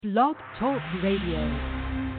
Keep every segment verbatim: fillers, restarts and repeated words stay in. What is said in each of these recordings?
Blog Talk Radio.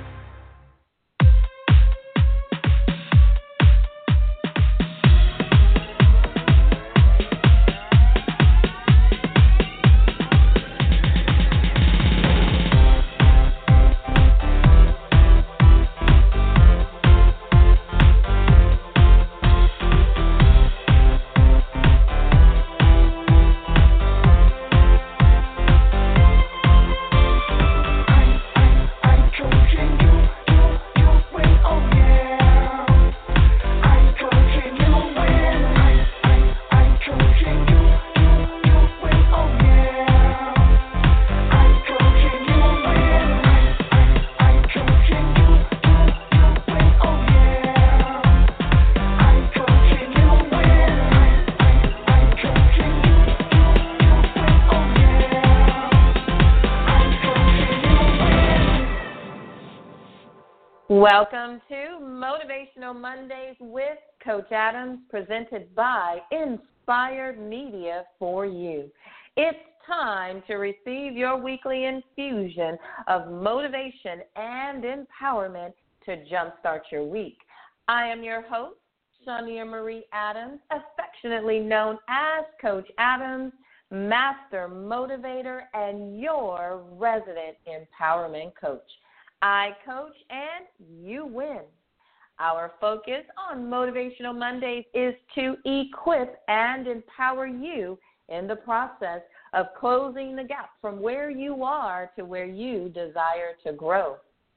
Welcome to Motivational Mondays with Coach Adams, presented by Inspired Media for you. It's time to receive your weekly infusion of motivation and empowerment to jumpstart your week. I am your host, Shania Marie Adams, affectionately known as Coach Adams, Master Motivator, and your resident empowerment coach. I coach and you win. Our focus on Motivational Mondays is to equip and empower you in the process of closing the gap from where you are to where you desire to grow.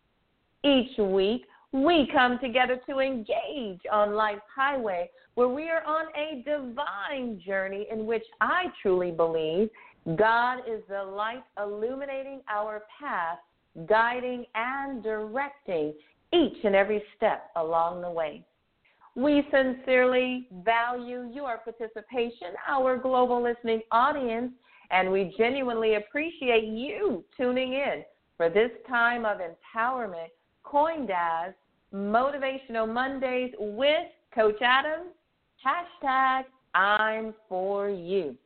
Each week, we come together to engage on life's highway where we are on a divine journey in which I truly believe God is the light illuminating our path, guiding and directing each and every step along the way. We sincerely value your participation, our global listening audience, and we genuinely appreciate you tuning in for this time of empowerment coined as Motivational Mondays with Coach Adams, hashtag I'm for you.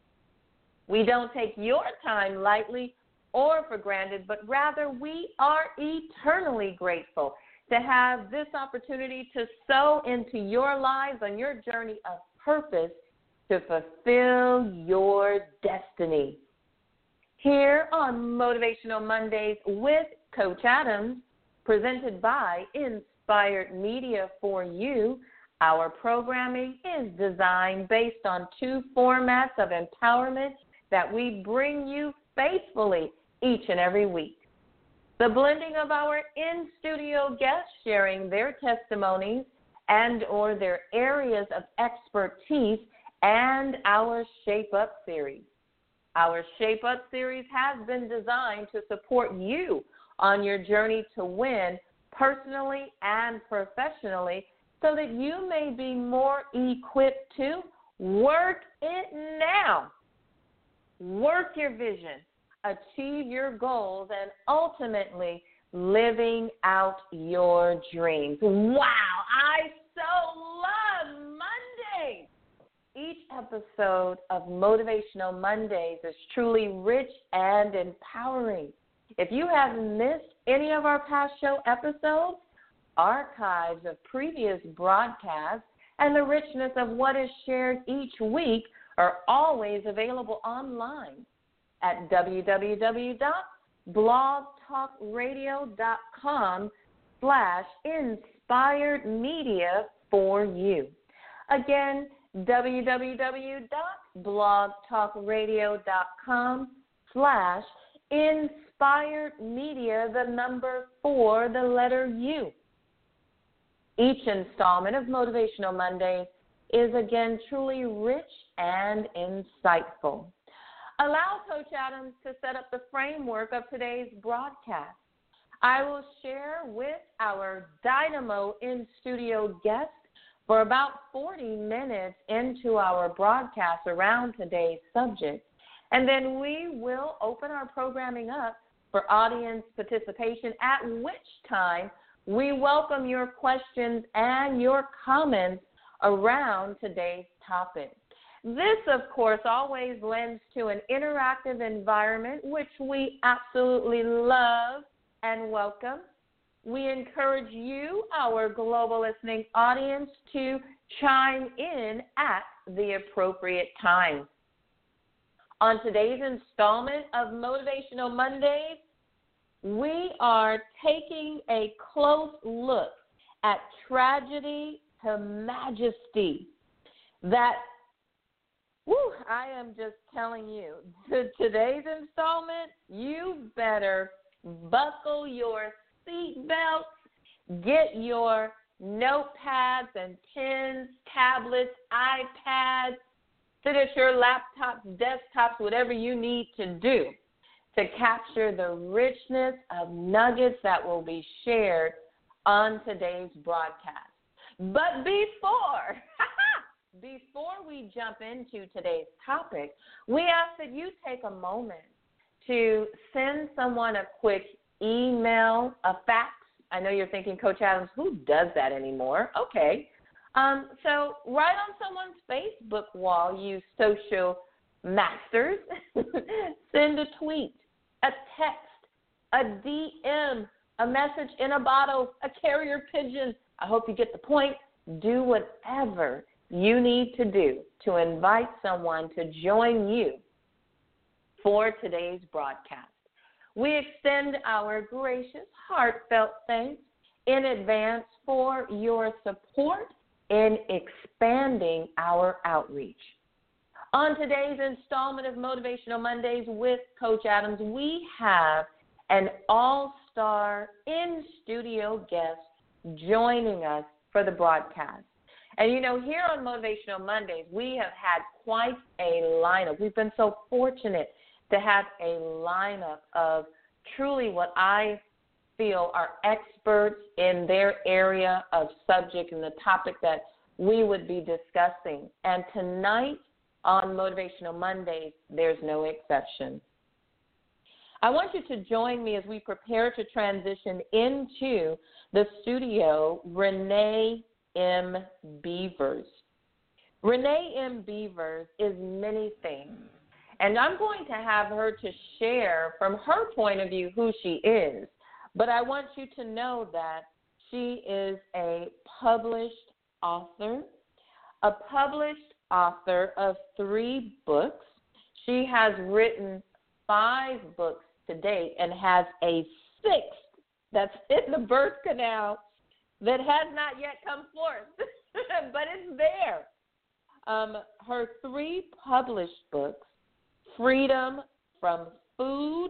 We don't take your time lightly or for granted, but rather we are eternally grateful to have this opportunity to sow into your lives on your journey of purpose to fulfill your destiny. Here on Motivational Mondays with Coach Adams, presented by Inspired Media for you, our programming is designed based on two formats of empowerment that we bring you faithfully each and every week. The blending of our in-studio guests sharing their testimonies and or their areas of expertise, and our Shape Up series. Our Shape Up series has been designed to support you on your journey to win personally and professionally so that you may be more equipped to work it now. Work your vision, achieve your goals, and ultimately living out your dreams. Wow, I so love Mondays. Each episode of Motivational Mondays is truly rich and empowering. If you have missed any of our past show episodes, archives of previous broadcasts, and the richness of what is shared each week are always available online at www.blogtalkradio.com slash inspired media for you. Again, www.blogtalkradio.com slash inspired media, the number four, the letter U. Each installment of Motivational Mondays is again truly rich and insightful. Allow Coach Adams to set up the framework of today's broadcast. I will share with our Dynamo in-studio guest for about forty minutes into our broadcast around today's subject, and then we will open our programming up for audience participation, at which time we welcome your questions and your comments around today's topic. This, of course, always lends to an interactive environment, which we absolutely love and welcome. We encourage you, our global listening audience, to chime in at the appropriate time. On today's installment of Motivational Mondays, we are taking a close look at tragedy to majesty. That, whew, I am just telling you, to today's installment, you better buckle your seatbelts, get your notepads and pens, tablets, iPads, sit at your laptops, desktops, whatever you need to do to capture the richness of nuggets that will be shared on today's broadcast. But before, before we jump into today's topic, we ask that you take a moment to send someone a quick email, a fax. I know you're thinking, Coach Adams, who does that anymore? Okay. Um, so right on someone's Facebook wall, you social masters, send a tweet, a text, a D M, a message in a bottle, a carrier pigeon. I hope you get the point. Do whatever you need to do to invite someone to join you for today's broadcast. We extend our gracious, heartfelt thanks in advance for your support in expanding our outreach. On today's installment of Motivational Mondays with Coach Adams, we have an all-star in-studio guest joining us for the broadcast. And, you know, here on Motivational Mondays, we have had quite a lineup. We've been so fortunate to have a lineup of truly what I feel are experts in their area of subject and the topic that we would be discussing. And tonight on Motivational Mondays, there's no exception. I want you to join me as we prepare to transition into the studio, Renee M. Beavers. Renee M. Beavers is many things. And I'm going to have her to share from her point of view who she is. But I want you to know that she is a published author, a published author of three books. She has written five books to date and has a sixth that's in the birth canal that has not yet come forth, but it's there. Um, her three published books, Freedom from Food,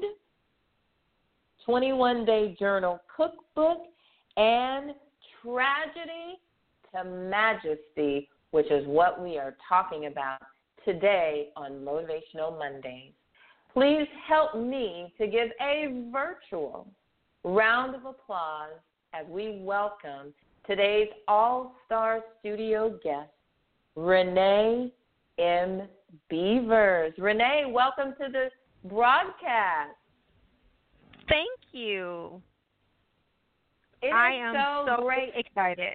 twenty-one day Journal Cookbook, and Tragedy to Majesty, which is what we are talking about today on Motivational Mondays. Please help me to give a virtual round of applause as we welcome today's all-star studio guest, Renee M. Beavers. Renee, welcome to the broadcast. Thank you. It I is am so, so great. excited.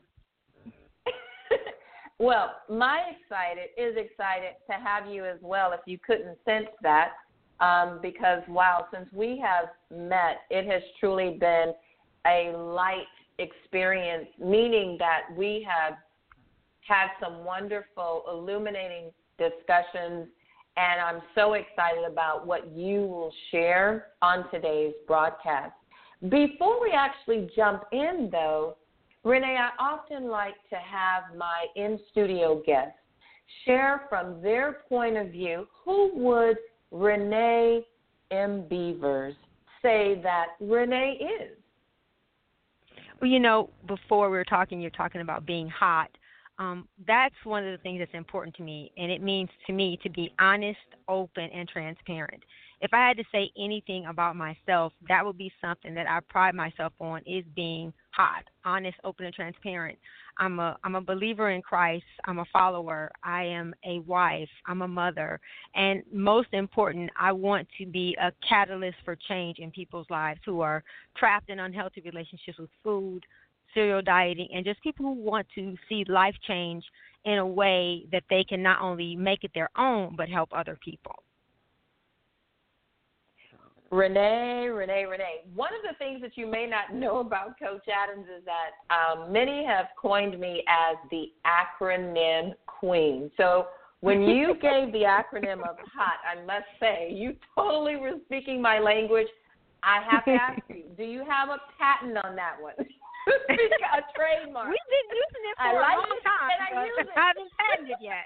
Well, my excited is excited to have you as well, if you couldn't sense that, um, because, wow, since we have met, it has truly been a light experience, meaning that we have had some wonderful, illuminating discussions, and I'm so excited about what you will share on today's broadcast. Before we actually jump in, though, Renee, I often like to have my in-studio guests share from their point of view, who would Renee M. Beavers say that Renee is? Well, you know, before we were talking, you're talking about being hot. Um, that's one of the things that's important to me, and it means to me to be honest, open, and transparent. If I had to say anything about myself, that would be something that I pride myself on, is being hot, honest, open, and transparent. I'm a I'm a believer in Christ. I'm a follower. I am a wife. I'm a mother. And most important, I want to be a catalyst for change in people's lives who are trapped in unhealthy relationships with food, serial dieting, and just people who want to see life change in a way that they can not only make it their own, but help other people. Renee, Renee, Renee. One of the things that you may not know about Coach Adams is that um, many have coined me as the acronym queen. So when you gave the acronym of HOT, I must say, you totally were speaking my language. I have to ask you, do you have a patent on that one? A trademark. We've been using it for I like a long it. time, Can I but use it? I haven't patented it yet.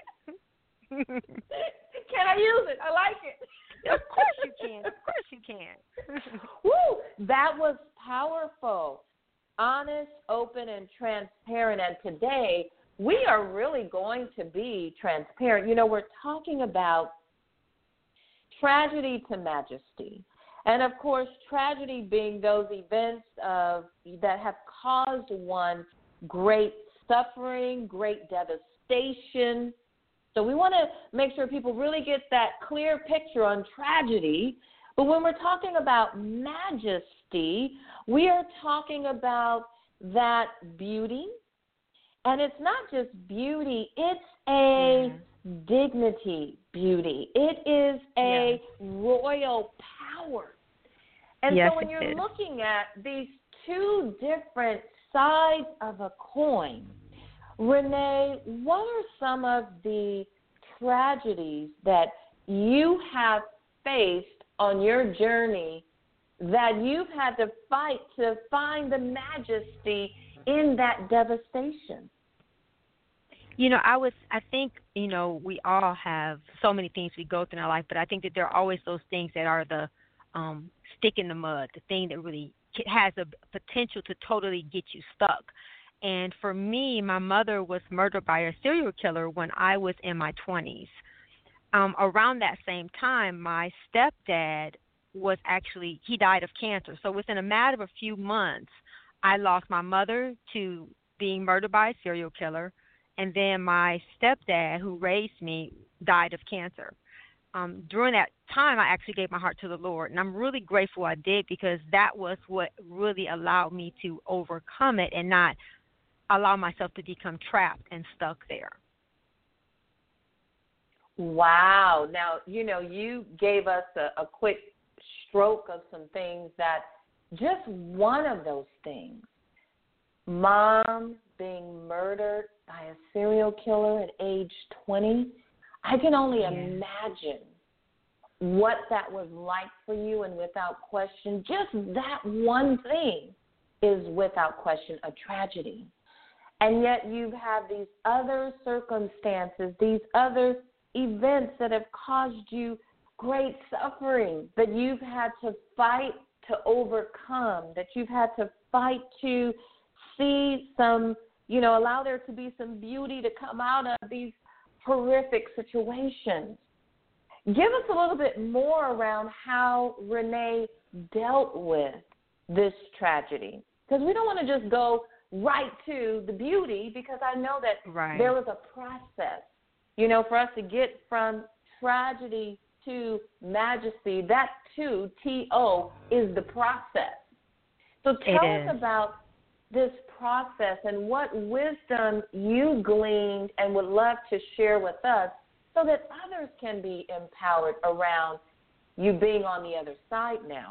Can I use it? I like it. Of course you can. Of course you can. Woo! That was powerful. Honest, open, and transparent. And today, we are really going to be transparent. You know, we're talking about tragedy to majesty. And, of course, tragedy being those events of, that have caused one great suffering, great devastation. So we want to make sure people really get that clear picture on tragedy. But when we're talking about majesty, we are talking about that beauty. And it's not just beauty, it's a mm-hmm. dignity beauty. It is a yeah. royal power. And yes, so when you're is. looking at these two different sides of a coin, Renee, what are some of the tragedies that you have faced on your journey that you've had to fight to find the majesty in that devastation? You know, I was, I think, you know, we all have so many things we go through in our life, but I think that there are always those things that are the um, stick in the mud, the thing that really has a potential to totally get you stuck. And for me, my mother was murdered by a serial killer when I was in my twenties. Um, around that same time, my stepdad was actually, he died of cancer. So within a matter of a few months, I lost my mother to being murdered by a serial killer. And then my stepdad, who raised me, died of cancer. Um, during that time, I actually gave my heart to the Lord. And I'm really grateful I did, because that was what really allowed me to overcome it and not allow myself to become trapped and stuck there. Wow. Now, you know, you gave us a, a quick stroke of some things that just one of those things, mom being murdered by a serial killer at age twenty, I can only yeah. imagine what that was like for you. And without question, just that one thing is without question a tragedy. And yet you have these other circumstances, these other events that have caused you great suffering that you've had to fight to overcome, that you've had to fight to see some, you know, allow there to be some beauty to come out of these horrific situations. Give us a little bit more around how Renee dealt with this tragedy, because we don't want to just go right to the beauty, because I know that right. there was a process, you know, for us to get from tragedy to majesty. That too, T O, is the process. So tell us about this process and what wisdom you gleaned and would love to share with us so that others can be empowered around you being on the other side now.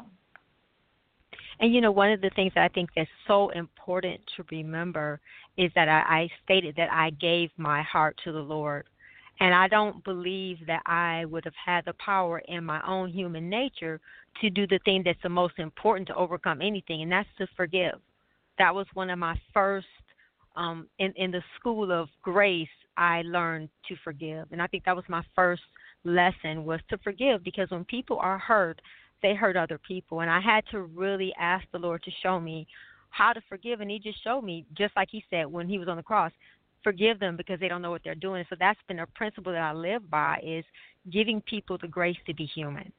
And, you know, one of the things that I think that's so important to remember is that I, I stated that I gave my heart to the Lord. And I don't believe that I would have had the power in my own human nature to do the thing that's the most important to overcome anything, and that's to forgive. That was one of my first, um, in, in the school of grace, I learned to forgive. And I think that was my first lesson, was to forgive, because when people are hurt, they hurt other people. And I had to really ask the Lord to show me how to forgive. And he just showed me, just like he said when he was on the cross, forgive them because they don't know what they're doing. So that's been a principle that I live by, is giving people the grace to be human.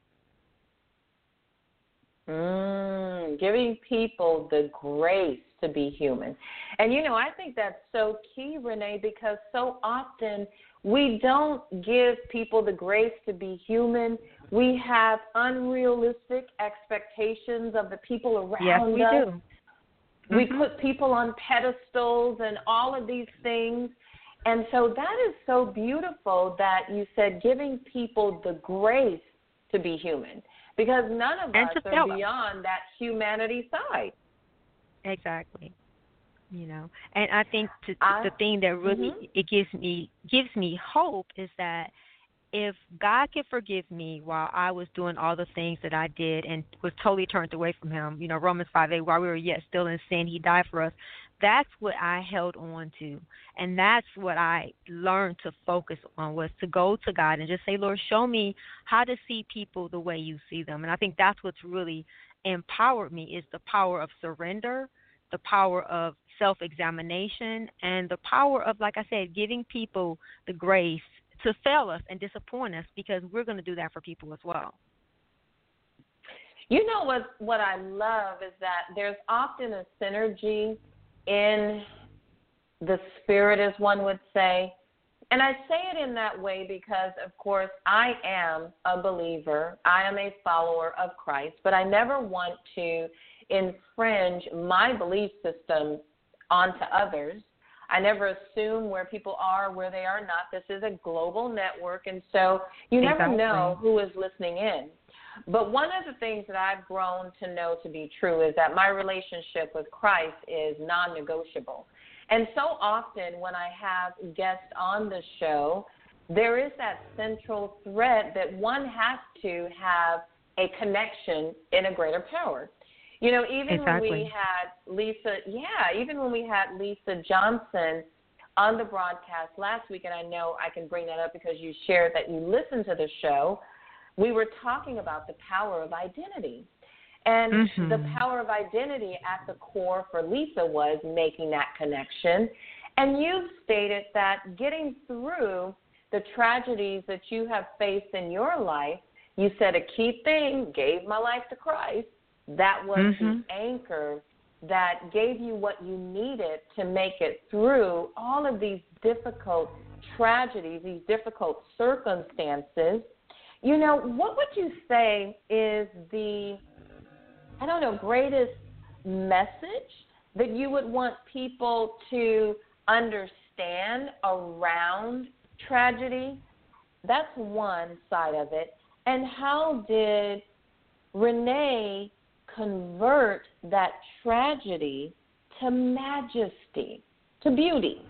Mm, giving people the grace to be human. And, you know, I think that's so key, Renee, because so often we don't give people the grace to be human. We have unrealistic expectations of the people around us. Yes, we do. We Mm-hmm. put people on pedestals and all of these things. And so that is so beautiful that you said giving people the grace to be human, because none of And us to are fail them. beyond that humanity side. Exactly. You know, and I think to, I, the thing that really mm-hmm. it gives me gives me hope is that if God can forgive me while I was doing all the things that I did and was totally turned away from Him, you know, Romans five eight, while we were yet still in sin, He died for us. That's what I held on to, and that's what I learned to focus on, was to go to God and just say, Lord, show me how to see people the way You see them. And I think that's what's really empowered me, is the power of surrender, the power of self-examination, and the power of, like I said, giving people the grace to fail us and disappoint us, because we're going to do that for people as well. You know what, what I love is that there's often a synergy in the spirit, as one would say. And I say it in that way because, of course, I am a believer. I am a follower of Christ, but I never want to infringe my belief system onto others. I never assume where people are, where they are not. This is a global network, and so you never Exactly. know who is listening in. But one of the things that I've grown to know to be true is that my relationship with Christ is non-negotiable. And so often when I have guests on the show, there is that central thread that one has to have a connection in a greater power. You know, even Exactly. when we had Lisa, yeah, even when we had Lisa Johnson on the broadcast last week, and I know I can bring that up because you shared that you listened to the show, we were talking about the power of identity. And mm-hmm. the power of identity at the core for Lisa was making that connection. And you've stated that getting through the tragedies that you have faced in your life, you said a key thing, gave my life to Christ. That was mm-hmm. the anchor that gave you what you needed to make it through all of these difficult tragedies, these difficult circumstances. You know, what would you say is the, I don't know, greatest message that you would want people to understand around tragedy? That's one side of it. And how did Renee convert that tragedy to majesty, to beauty?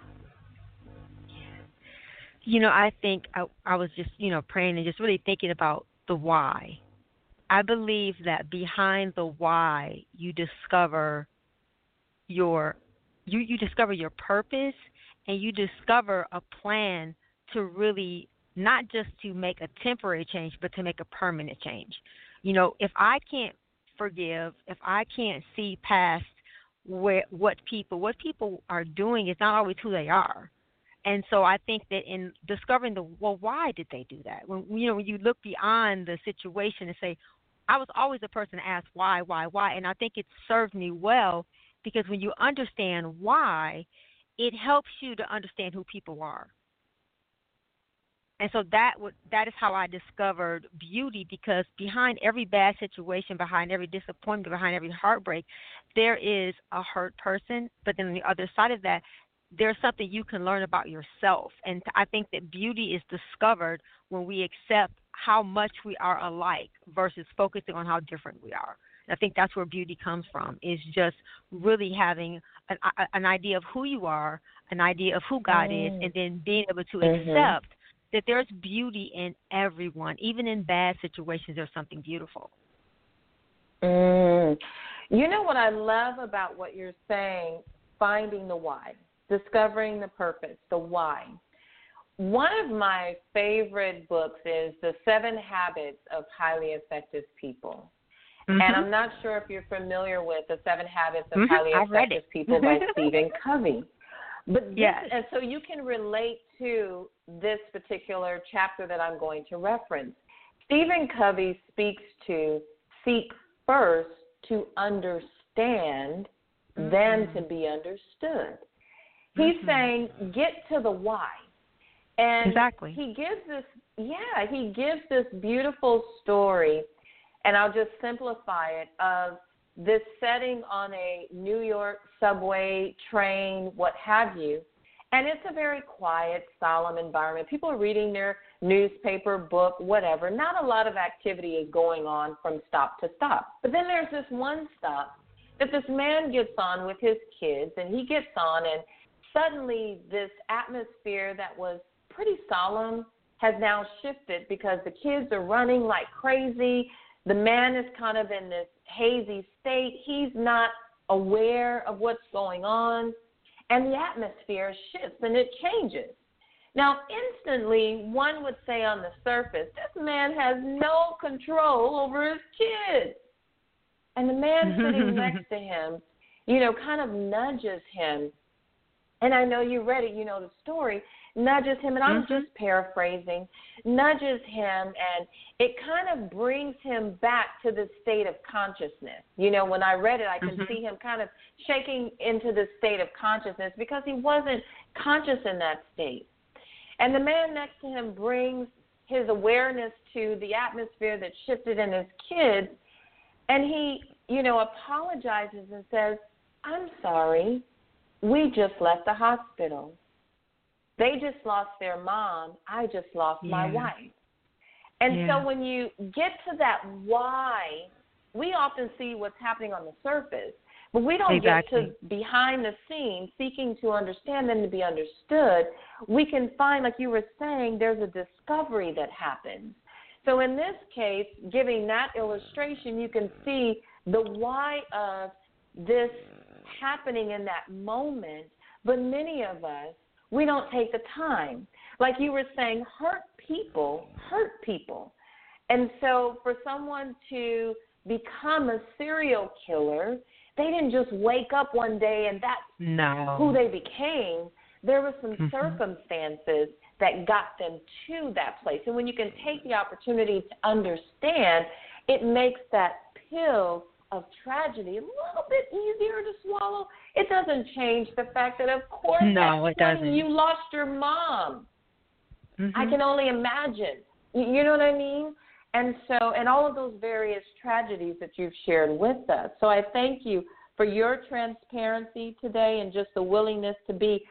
You know, I think I, I was just, you know, praying and just really thinking about the why. I believe that behind the why, you discover your you, you discover your purpose, and you discover a plan to really not just to make a temporary change, but to make a permanent change. You know, if I can't forgive, if I can't see past where what people what people are doing is not always who they are. And so I think that in discovering the, well, why did they do that? When, you know, when you look beyond the situation and say, I was always a person to ask why, why, why. And I think it served me well, because when you understand why, it helps you to understand who people are. And so that would, that is how I discovered beauty, because behind every bad situation, behind every disappointment, behind every heartbreak, there is a hurt person. But then on the other side of that, there's something you can learn about yourself. And I think that beauty is discovered when we accept how much we are alike versus focusing on how different we are. And I think that's where beauty comes from, is just really having an, an idea of who you are, an idea of who God mm. is, and then being able to mm-hmm. accept that there's beauty in everyone. Even in bad situations, there's something beautiful. Mm. You know what I love about what you're saying, finding the why. Discovering the purpose, the why. One of my favorite books is The Seven Habits of Highly Effective People. Mm-hmm. And I'm not sure if you're familiar with The Seven Habits of mm-hmm. Highly I've Effective People by Stephen Covey. But this, yes. and so you can relate to this particular chapter that I'm going to reference. Stephen Covey speaks to seek first to understand, mm-hmm. then to be understood. He's mm-hmm. saying get to the why. And exactly. he gives this, yeah, he gives this beautiful story, and I'll just simplify it, of this setting on a New York subway, train, what have you, and it's a very quiet, solemn environment. People are reading their newspaper, book, whatever. Not a lot of activity is going on from stop to stop. But then there's this one stop that this man gets on with his kids, and he gets on, and suddenly this atmosphere that was pretty solemn has now shifted because the kids are running like crazy. The man is kind of in this hazy state. He's not aware of what's going on, and the atmosphere shifts and it changes. Now, instantly, one would say on the surface, this man has no control over his kids. And the man sitting next to him, you know, kind of nudges him. And I know you read it, you know the story, nudges him, and I'm mm-hmm. just paraphrasing, nudges him, and it kind of brings him back to the state of consciousness. You know, when I read it, I could mm-hmm. see him kind of shaking into the state of consciousness because he wasn't conscious in that state. And the man next to him brings his awareness to the atmosphere that shifted in his kids, and he, you know, apologizes and says, I'm sorry, we just left the hospital. They just lost their mom. I just lost yeah. my wife. And yeah. so when you get to that why, we often see what's happening on the surface, but we don't exactly. get to behind the scenes seeking to understand them to be understood. We can find, like you were saying, there's a discovery that happens. So in this case, giving that illustration, you can see the why of this happening in that moment, but many of us, we don't take the time. Like you were saying, hurt people hurt people. And so for someone to become a serial killer, they didn't just wake up one day and that's no. who they became. There were some mm-hmm. circumstances that got them to that place. And when you can take the opportunity to understand, it makes that pill of tragedy a little bit easier to swallow. It doesn't change the fact that, of course, no, it doesn't. You lost your mom. Mm-hmm. I can only imagine. You know what I mean? And so, and all of those various tragedies that you've shared with us. So I thank you for your transparency today and just the willingness to be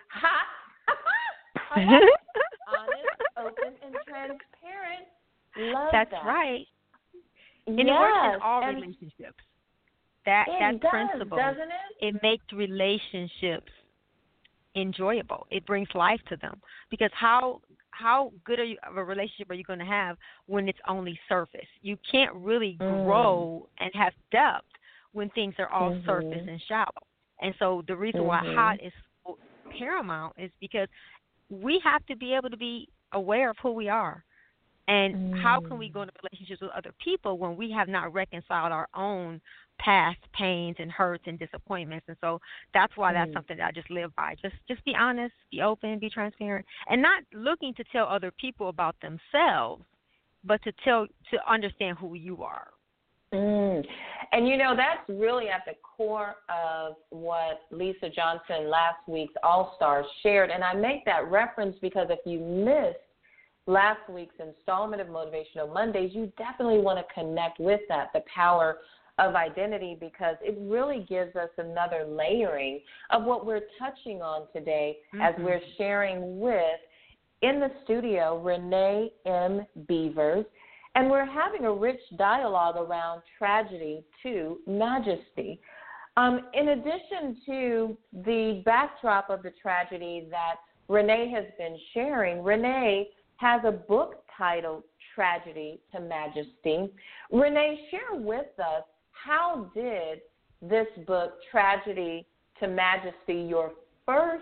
ha, honest, open, and transparent. Love That's that. right. And yes. it works in all and relationships. That it that does, principle, doesn't it? It makes relationships enjoyable. It brings life to them. Because how how good are you, of a relationship are you going to have when it's only surface? You can't really mm. grow and have depth when things are all mm-hmm. surface and shallow. And so the reason mm-hmm. why hot is so paramount is because we have to be able to be aware of who we are. And mm. how can we go into relationships with other people when we have not reconciled our own past pains and hurts and disappointments? And so that's why that's mm. something that I just live by. Just just be honest, be open, be transparent, and not looking to tell other people about themselves, but to tell to understand who you are. Mm. And, you know, that's really at the core of what Lisa Johnson, last week's All-Stars, shared. And I make that reference because if you missed last week's installment of Motivational Mondays, you definitely want to connect with that, the power of identity, because it really gives us another layering of what we're touching on today mm-hmm. as we're sharing with, in the studio, Renee M. Beavers, and we're having a rich dialogue around tragedy to majesty. Um, in addition to the backdrop of the tragedy that Renee has been sharing, Renee has a book titled Tragedy to Majesty. Renee, share with us, how did this book, Tragedy to Majesty, your first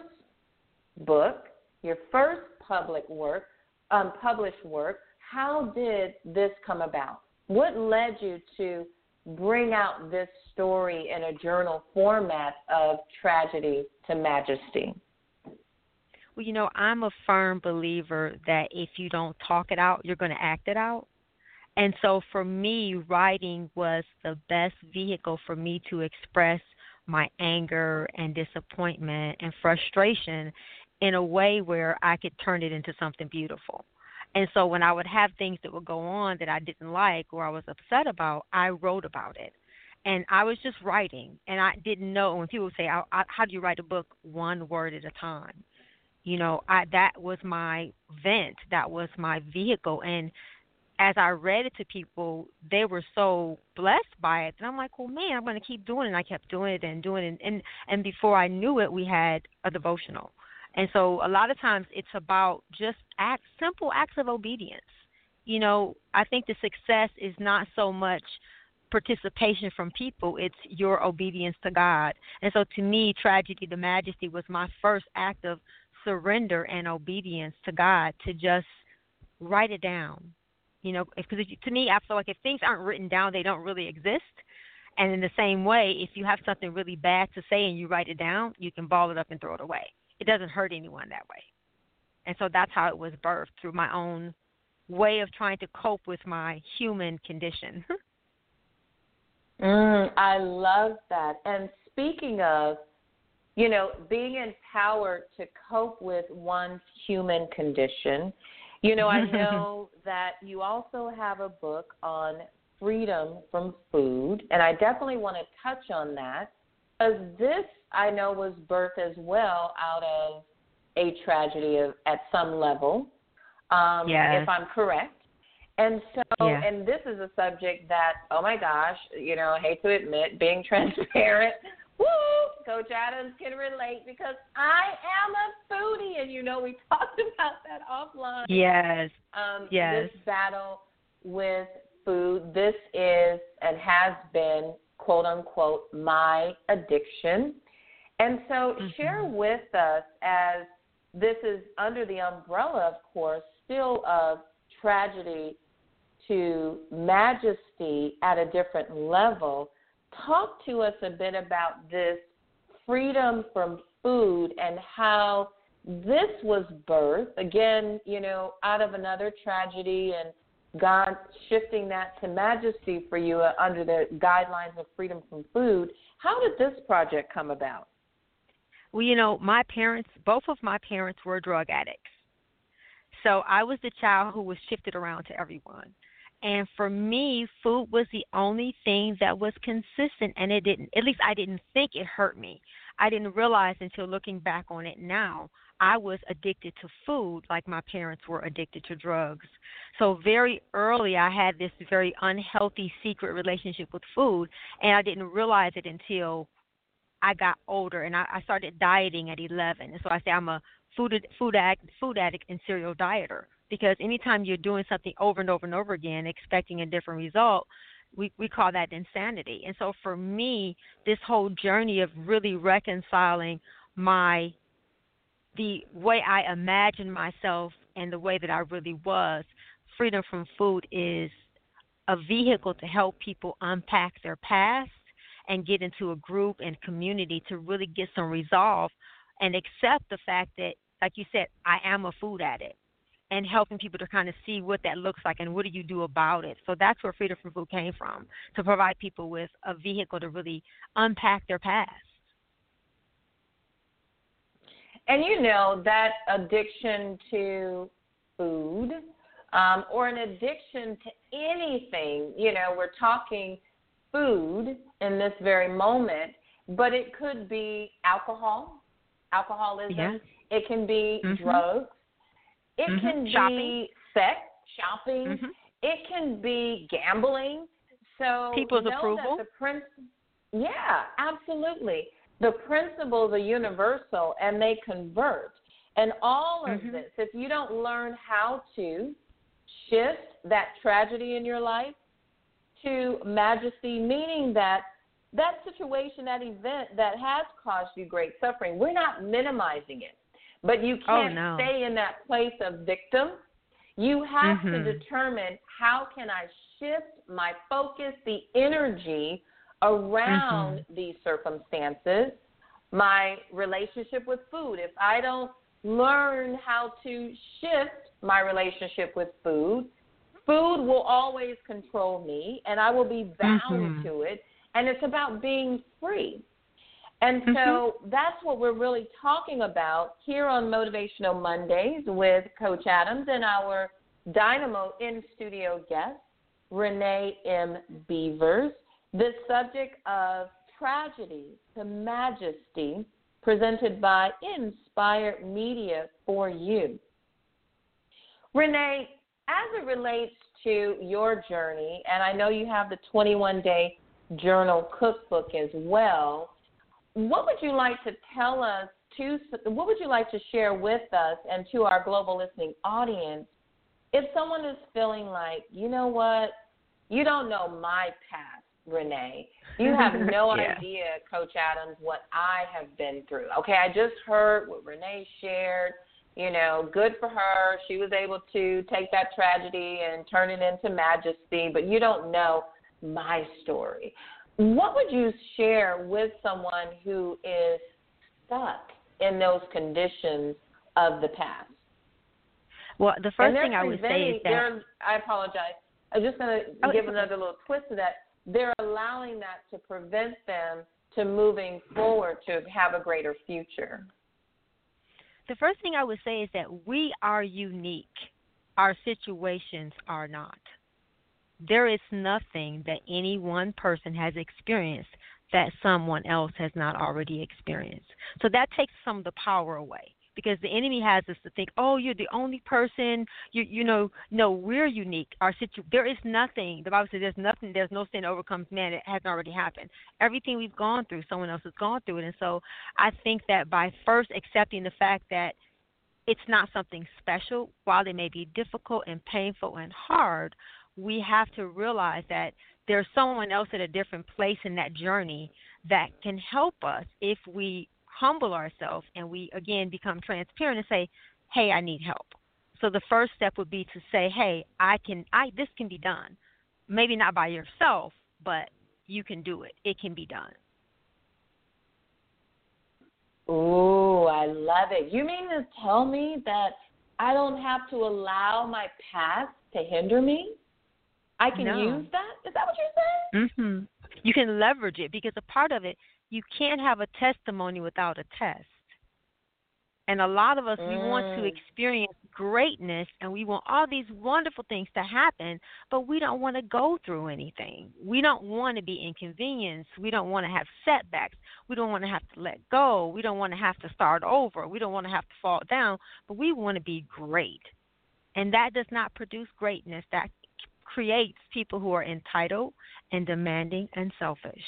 book, your first public work, um, published work, how did this come about? What led you to bring out this story in a journal format of Tragedy to Majesty? Well, you know, I'm a firm believer that if you don't talk it out, you're going to act it out. And so for me, writing was the best vehicle for me to express my anger and disappointment and frustration in a way where I could turn it into something beautiful. And so when I would have things that would go on that I didn't like or I was upset about, I wrote about it. and I was just writing, and I didn't know. When people say, I, I, "How do you write a book?" One word at a time. You know, I that was my vent. That was my vehicle, and as I read it to people, they were so blessed by it. And I'm like, well, man, I'm going to keep doing it. And I kept doing it and doing it. And, and before I knew it, we had a devotional. And so a lot of times it's about just act, simple acts of obedience. You know, I think the success is not so much participation from people, it's your obedience to God. And so to me, Tragedy to Majesty was my first act of surrender and obedience to God, to just write it down. You know, because to me, I feel like if things aren't written down, they don't really exist. And in the same way, if you have something really bad to say and you write it down, you can ball it up and throw it away. It doesn't hurt anyone that way. And so that's how it was birthed, through my own way of trying to cope with my human condition. mm, I love that. And speaking of, you know, being empowered to cope with one's human condition, you know, I know that you also have a book on freedom from food, and I definitely want to touch on that, because this, I know, was birthed as well out of a tragedy of, at some level, um, yes. if I'm correct. And so, yeah. and this is a subject that, oh my gosh, you know, I hate to admit, being transparent, woo, Coach Adams can relate, because I am a foodie, and you know we talked about that offline. Yes. Um, yes. This battle with food, this is and has been, quote unquote, my addiction. And so mm-hmm. share with us, as this is under the umbrella, of course, still of Tragedy to Majesty at a different level. Talk to us a bit about this freedom from food and how this was birthed, again, you know, out of another tragedy, and God shifting that to Majesty for you uh, under the guidelines of freedom from food. How did this project come about? Well, you know, my parents, both of my parents were drug addicts. So I was the child who was shifted around to everyone. And for me, food was the only thing that was consistent, and it didn't, at least I didn't think it hurt me. I didn't realize until looking back on it now, I was addicted to food like my parents were addicted to drugs. So very early, I had this very unhealthy secret relationship with food, and I didn't realize it until I got older, and I, I started dieting at eleven. And so I say I'm a food food addict, food addict and serial dieter, because anytime you're doing something over and over and over again, expecting a different result, we, we call that insanity. And so for me, this whole journey of really reconciling my the way I imagined myself and the way that I really was, freedom from food is a vehicle to help people unpack their past and get into a group and community to really get some resolve and accept the fact that, like you said, I am a food addict, and helping people to kind of see what that looks like and what do you do about it. So that's where Freedom from Food came from, to provide people with a vehicle to really unpack their past. And you know, that addiction to food um, or an addiction to anything, you know, we're talking food in this very moment, but it could be alcohol, alcoholism. Yeah. It can be mm-hmm. drugs. It mm-hmm. can shopping. be sex, shopping. Mm-hmm. It can be gambling. So people's know approval. That the prin- yeah, absolutely. The principles are universal, and they convert. And all of mm-hmm. this, if you don't learn how to shift that tragedy in your life to majesty, meaning that that situation, that event that has caused you great suffering, we're not minimizing it. But you can't oh, no. stay in that place of victim. You have mm-hmm. to determine, how can I shift my focus, the energy around mm-hmm. these circumstances, my relationship with food. If I don't learn how to shift my relationship with food, food will always control me, and I will be bound mm-hmm. to it, and it's about being free. And so mm-hmm. that's what we're really talking about here on Motivational Mondays with Coach Adams and our Dynamo in-studio guest, Renee M. Beavers. the subject of tragedy to majesty, presented by Inspired Media for you. Renee, as it relates to your journey, and I know you have the twenty-one day journal cookbook as well, what would you like to tell us, to, what would you like to share with us and to our global listening audience if someone is feeling like, you know what, you don't know my past, Renee. You have no yeah. idea, Coach Adams, what I have been through. Okay, I just heard what Renee shared. You know, good for her. She was able to take that tragedy and turn it into majesty, but you don't know my story. What would you share with someone who is stuck in those conditions of the past? Well, the first thing I would say is that I apologize. I'm just going to oh, give another little twist to that. They're allowing that to prevent them to moving forward to have a greater future. The first thing I would say is that we are unique. Our situations are not. There is nothing that any one person has experienced that someone else has not already experienced. So that takes some of the power away, because the enemy has us to think, oh, you're the only person, you you know, no, we're unique. Our situ- there is nothing, the Bible says there's nothing, there's no sin overcomes man. It hasn't already happened. Everything we've gone through, someone else has gone through it. And so I think that by first accepting the fact that it's not something special, while it may be difficult and painful and hard, we have to realize that there's someone else at a different place in that journey that can help us if we humble ourselves and we, again, become transparent and say, hey, I need help. So the first step would be to say, hey, I can, I this can be done. Maybe not by yourself, but you can do it. It can be done. Ooh, I love it. You mean to tell me that I don't have to allow my past to hinder me? I can no. use that? Is that what you're saying? Mm-hmm. You can leverage it, because a part of it, you can't have a testimony without a test. And a lot of us, mm. we want to experience greatness, and we want all these wonderful things to happen, but we don't want to go through anything. We don't want to be inconvenienced. We don't want to have setbacks. We don't want to have to let go. We don't want to have to start over. We don't want to have to fall down, but we want to be great. And that does not produce greatness. That creates people who are entitled and demanding and selfish.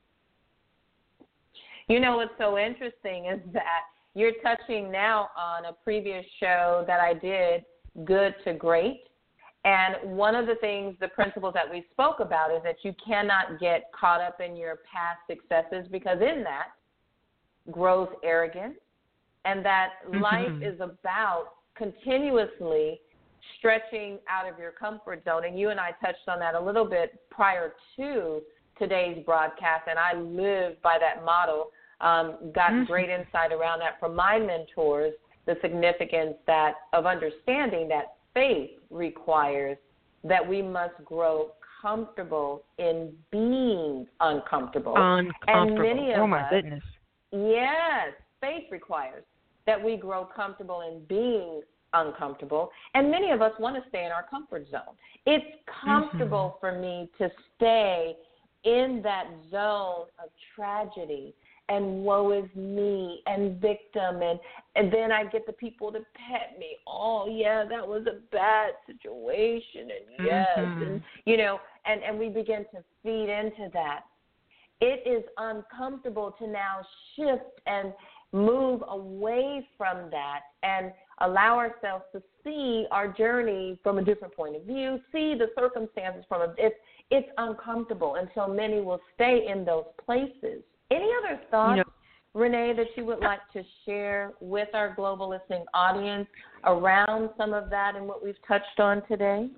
You know what's so interesting is that you're touching now on a previous show that I did, Good to Great. And one of the things, the principles that we spoke about is that you cannot get caught up in your past successes, because in that grows arrogance, and that mm-hmm. life is about continuously stretching out of your comfort zone. And you and I touched on that a little bit prior to today's broadcast, and I live by that model. Um, got mm-hmm. great insight around that from my mentors, the significance that of understanding that faith requires that we must grow comfortable in being uncomfortable. Uncomfortable. And many of oh, my us, goodness. Yes, faith requires that we grow comfortable in being uncomfortable. And many of us want to stay in our comfort zone. It's comfortable mm-hmm. for me to stay in that zone of tragedy and woe is me and victim, and, and then I get the people to pet me. Oh, yeah, that was a bad situation, and yes, mm-hmm. and, you know, and, and we begin to feed into that. It is uncomfortable to now shift and move away from that and allow ourselves to see our journey from a different point of view, see the circumstances from a, it's, it's uncomfortable, and so many will stay in those places. Any other thoughts, you know, Renee, that you would like to share with our global listening audience around some of that and what we've touched on today?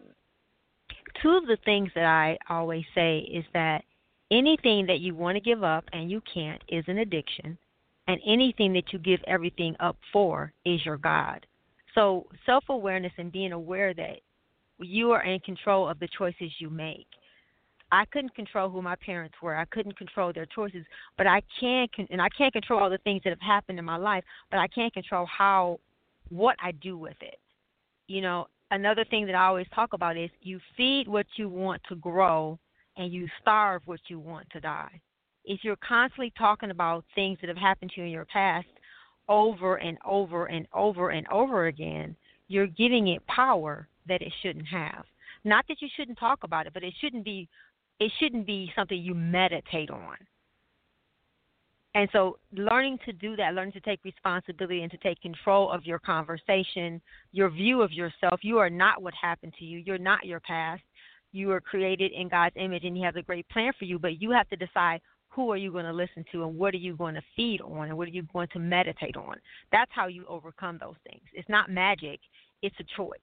Two of the things that I always say is that anything that you want to give up and you can't is an addiction, and anything that you give everything up for is your God. So self-awareness and being aware that you are in control of the choices you make. I couldn't control who my parents were. I couldn't control their choices, but I can, and I can't control all the things that have happened in my life, but I can control how, what I do with it. You know, another thing that I always talk about is you feed what you want to grow, and you starve what you want to die. If you're constantly talking about things that have happened to you in your past over and over and over and over again, you're giving it power that it shouldn't have. Not that you shouldn't talk about it, but it shouldn't be it shouldn't be something you meditate on. And so learning to do that, learning to take responsibility and to take control of your conversation, your view of yourself. You are not what happened to you. You're not your past. You were created in God's image, and He has a great plan for you, but you have to decide who are you going to listen to and what are you going to feed on and what are you going to meditate on. That's how you overcome those things. It's not magic. It's a choice.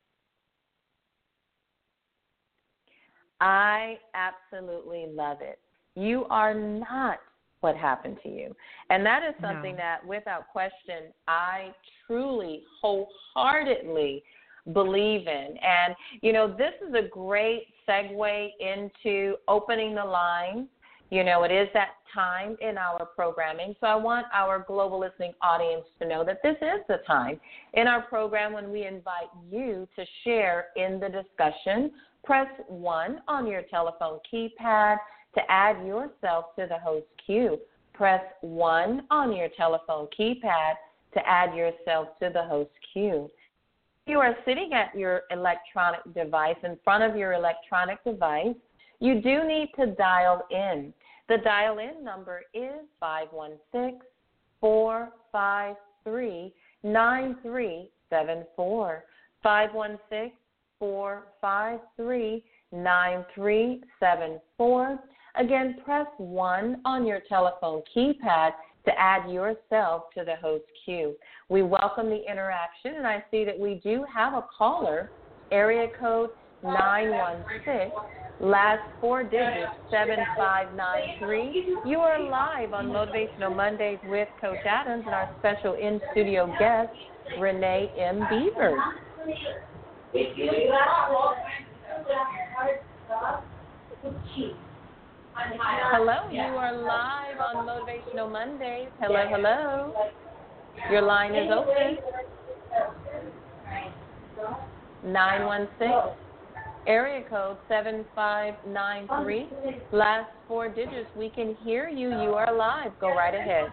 I absolutely love it. You are not what happened to you. And that is something No. that, without question, I truly, wholeheartedly believe in. And, you know, this is a great segue into opening the lines. You know, it is that time in our programming. So I want our global listening audience to know that this is the time in our program when we invite you to share in the discussion. Press one on your telephone keypad to add yourself to the host queue. Press one on your telephone keypad to add yourself to the host queue. If you are sitting at your electronic device, in front of your electronic device, you do need to dial in. The dial-in number is five one six, four five three, nine three seven four. five one six, four five three, nine three seven four. Again, press one on your telephone keypad to add yourself to the host queue. We welcome the interaction, and I see that we do have a caller, area code nine one six, last four digits, seven five nine three. You are live on Motivational Mondays with Coach Adams and our special in-studio guest, Renee M. Beavers. Hello, you are live on Motivational Mondays. Hello, hello. Your line is open. nine one six, area code seven five nine three. Last four digits, we can hear you. You are live. Go right ahead.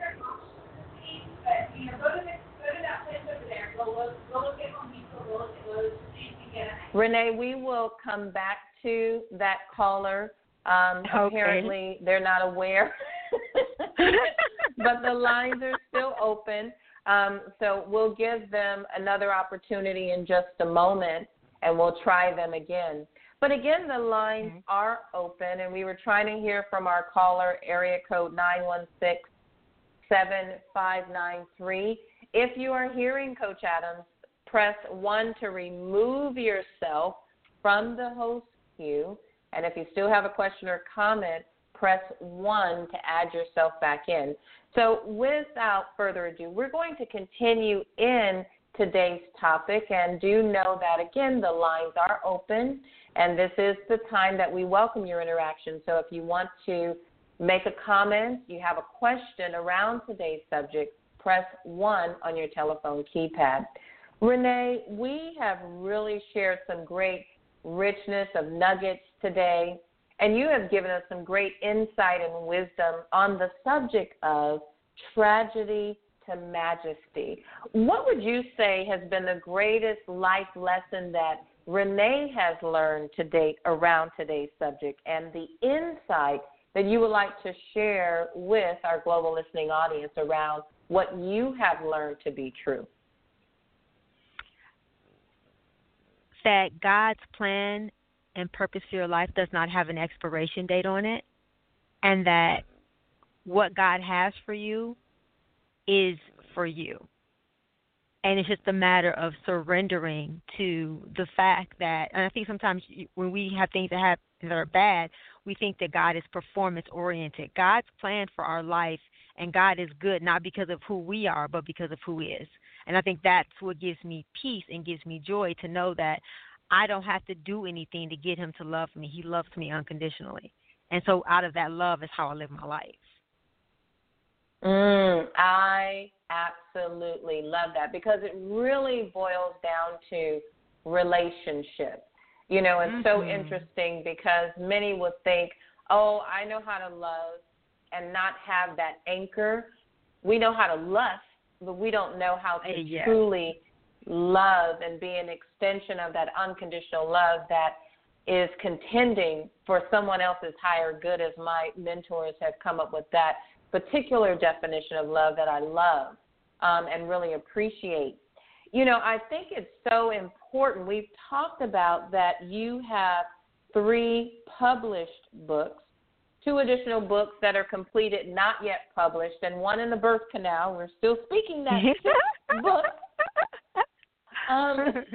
Renee, we will come back to that caller. Um, Okay. Apparently, they're not aware, but the lines are still open. Um, so we'll give them another opportunity in just a moment, and we'll try them again. But again, the lines okay. are open, and we were trying to hear from our caller, area code nine one six, seven five nine three. If you are hearing Coach Adams, press one to remove yourself from the host queue. And if you still have a question or comment, press one to add yourself back in. So without further ado, we're going to continue in today's topic, and do know that, again, the lines are open, and this is the time that we welcome your interaction. So if you want to make a comment, you have a question around today's subject, press one on your telephone keypad. Renee, we have really shared some great richness of nuggets today, and you have given us some great insight and wisdom on the subject of tragedy to majesty. What would you say has been the greatest life lesson that Renee has learned to date around today's subject, and the insight that you would like to share with our global listening audience around what you have learned to be true? That God's plan and purpose for your life does not have an expiration date on it, and that what God has for you is for you. And it's just a matter of surrendering to the fact that, and I think sometimes when we have things that happen that are bad, we think that God is performance oriented. God's plan for our life, and God is good, not because of who we are, but because of who He is. And I think that's what gives me peace and gives me joy, to know that I don't have to do anything to get Him to love me. He loves me unconditionally. And so out of that love is how I live my life. Mm, I absolutely love that, because it really boils down to relationship. You know, it's so Mm-hmm. interesting because many would think, oh, I know how to love and not have that anchor. We know how to lust, but we don't know how to Yes. truly love and be an extension of that unconditional love that is contending for someone else's higher good, as my mentors have come up with that particular definition of love that I love um, and really appreciate. You know, I think it's so important. We've talked about that you have three published books, two additional books that are completed, not yet published, and one in the birth canal. We're still speaking that book. Um,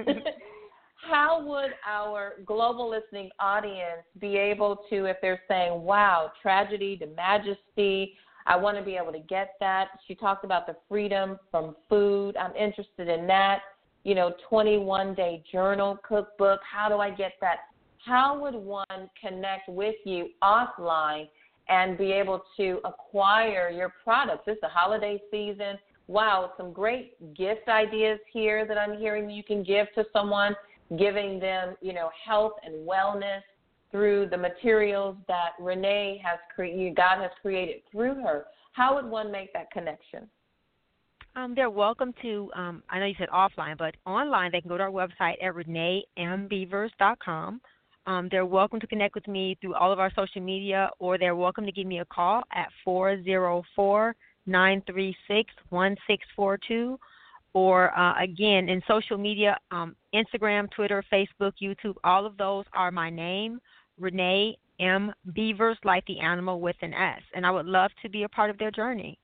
how would our global listening audience be able to, if they're saying, wow, tragedy to majesty, I want to be able to get that. She talked about the freedom from food. I'm interested in that. You know, twenty-one day journal cookbook. How do I get that? How would one connect with you offline and be able to acquire your products? It's the holiday season. Wow, some great gift ideas here that I'm hearing you can give to someone, giving them, you know, health and wellness through the materials that Renee has created, God has created through her. How would one make that connection? Um, they're welcome to, um, I know you said offline, but online they can go to our website at renee m beavers dot com. Um, they're welcome to connect with me through all of our social media, or they're welcome to give me a call at four oh four, nine three six, one six four two. Or, uh, again, in social media, um, Instagram, Twitter, Facebook, YouTube, all of those are my name, Renee M. Beavers, like the animal with an S. And I would love to be a part of their journey.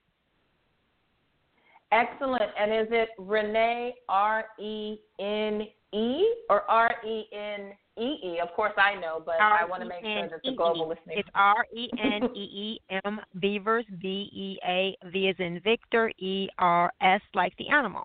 Excellent. And is it Renee, R E N E, or R E N E E? Of course I know, but I want to make sure that the global listening. It's R E N E E M, Beavers, B E A, V as in Victor, E R S, like the animal.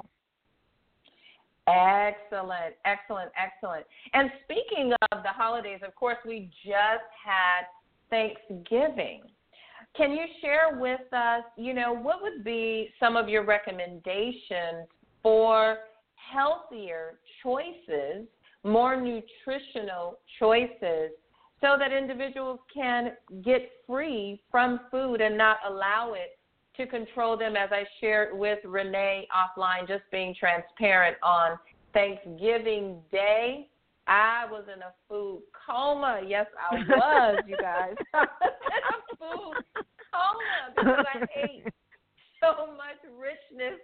Excellent, excellent, excellent. And speaking of the holidays, of course, we just had Thanksgiving. Can you share with us, you know, what would be some of your recommendations for healthier choices, more nutritional choices, so that individuals can get free from food and not allow it to control them? As I shared with Renee offline, just being transparent, on Thanksgiving Day, I was in a food coma. Yes, I was, you guys. I was in a food coma because I ate so much richness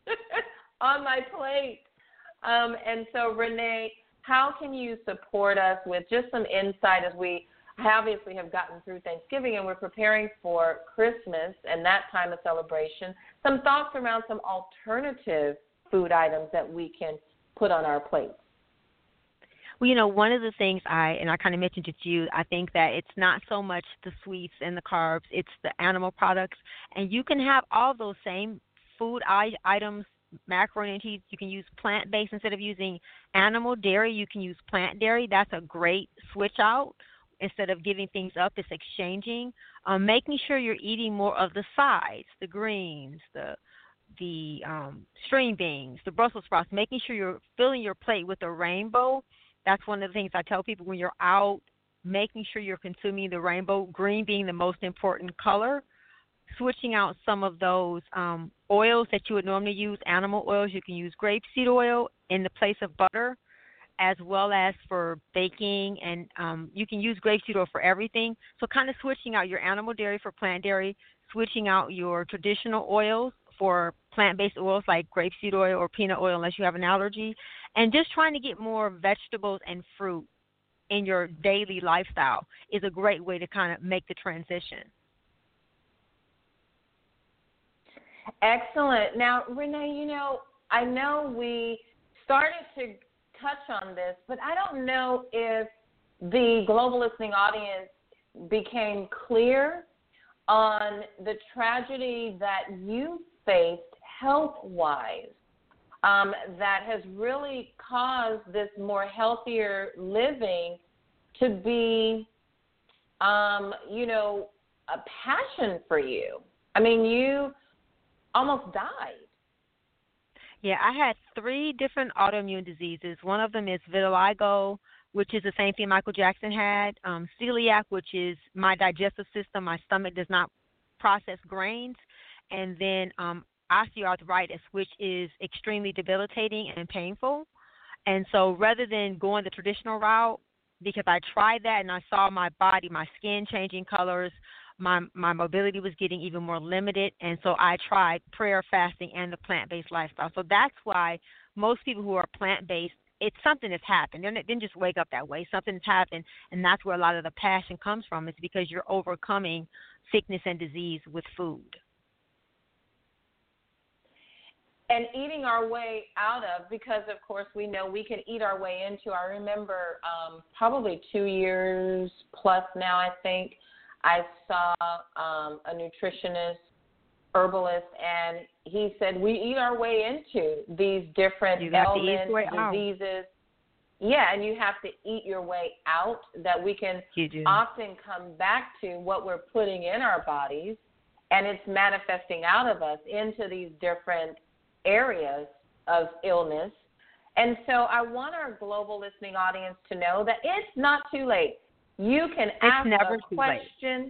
on my plate. Um, and so, Renee, how can you support us with just some insight as we obviously have gotten through Thanksgiving and we're preparing for Christmas and that time of celebration, some thoughts around some alternative food items that we can put on our plates? Well, you know, one of the things I, and I kind of mentioned it to you, I think that it's not so much the sweets and the carbs, it's the animal products. And you can have all those same food I- items, macaroni and cheese. You can use plant-based instead of using animal dairy. You can use plant dairy. That's a great switch out. Instead of giving things up, it's exchanging. Um, making sure you're eating more of the sides, the greens, the the um, string beans, the Brussels sprouts. Making sure you're filling your plate with a rainbow. That's one of the things I tell people when you're out. Making sure you're consuming the rainbow, green being the most important color. Switching out some of those um, oils that you would normally use, animal oils. You can use grapeseed oil in the place of butter, as well as for baking, and um, you can use grapeseed oil for everything. So kind of switching out your animal dairy for plant dairy, switching out your traditional oils for plant-based oils like grapeseed oil or peanut oil unless you have an allergy, and just trying to get more vegetables and fruit in your daily lifestyle is a great way to kind of make the transition. Excellent. Now, Renee, you know, I know we started to touch on this, but I don't know if the global listening audience became clear on the tragedy that you faced health-wise, um, that has really caused this more healthier living to be, um, you know, a passion for you. I mean, you almost died. Yeah, I had three different autoimmune diseases. One of them is vitiligo, which is the same thing Michael Jackson had, um, celiac, which is my digestive system, my stomach does not process grains, and then um, osteoarthritis, which is extremely debilitating and painful. And so rather than going the traditional route, because I tried that and I saw my body, my skin changing colors, my my mobility was getting even more limited, and so I tried prayer, fasting, and the plant-based lifestyle. So that's why most people who are plant-based, it's something that's happened. They didn't just wake up that way. Something's happened, and that's where a lot of the passion comes from. It's because you're overcoming sickness and disease with food. And eating our way out of, because, of course, we know we can eat our way into. I remember um, probably two years plus now, I think, I saw um, a nutritionist, herbalist, and he said we eat our way into these different ailments, diseases. Yeah, and you have to eat your way out, that we can often come back to what we're putting in our bodies, and it's manifesting out of us into these different areas of illness. And so I want our global listening audience to know that it's not too late. You can it's ask never a too question.